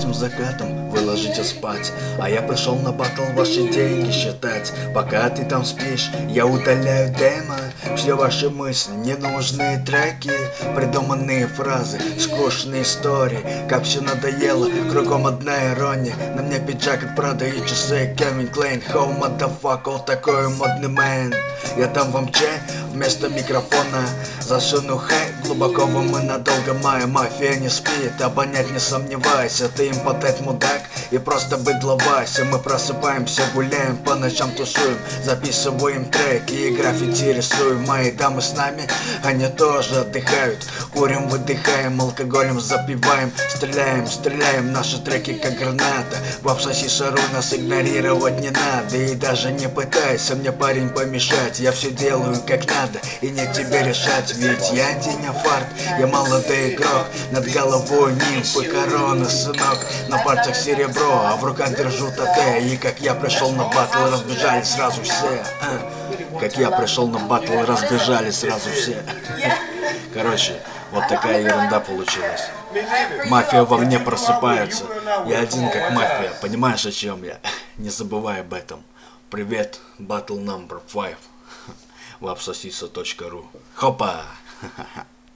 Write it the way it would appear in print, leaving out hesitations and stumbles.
вашим закатом вы ложитесь спать, а я пришел на батл ваши деньги считать. Пока ты там спишь, я удаляю демо. Все ваши мысли, ненужные треки, придуманные фразы, скучные истории. Как все надоело, кругом одна ирония. На мне пиджак от Прада и часы Calvin Klein. How motherfucker, такой модный мэн. Я дам вам чай вместо микрофона, засуну хай глубоко вам и надолго. Моя мафия не спит, обонять не сомневайся. Ты импотент мудак и просто быдло Вася. Мы просыпаемся, гуляем, по ночам тусуем, записываем треки и граффити рисуем. Мои дамы с нами, они тоже отдыхают. Курим, выдыхаем, алкоголем запиваем. Стреляем, наши треки как граната. В обсоси шару нас игнорировать не надо. И даже не пытайся мне, парень, помешать. Я все делаю как надо, и не тебе решать. Ведь я антиняфарт, я молодой игрок. Над головой нимф и корона, сынок. На пальцах серебро, а в руках держу ТТ. И как я пришел на батл, разбежались сразу все. Как я пришел на батл, разбежались сразу все. Короче, вот такая ерунда получилась. Мафия во мне просыпается. Я один как мафия, понимаешь, о чем я? Не забывай об этом. Привет, Battle No. 5 www.wapsosisa.ru. Хопа!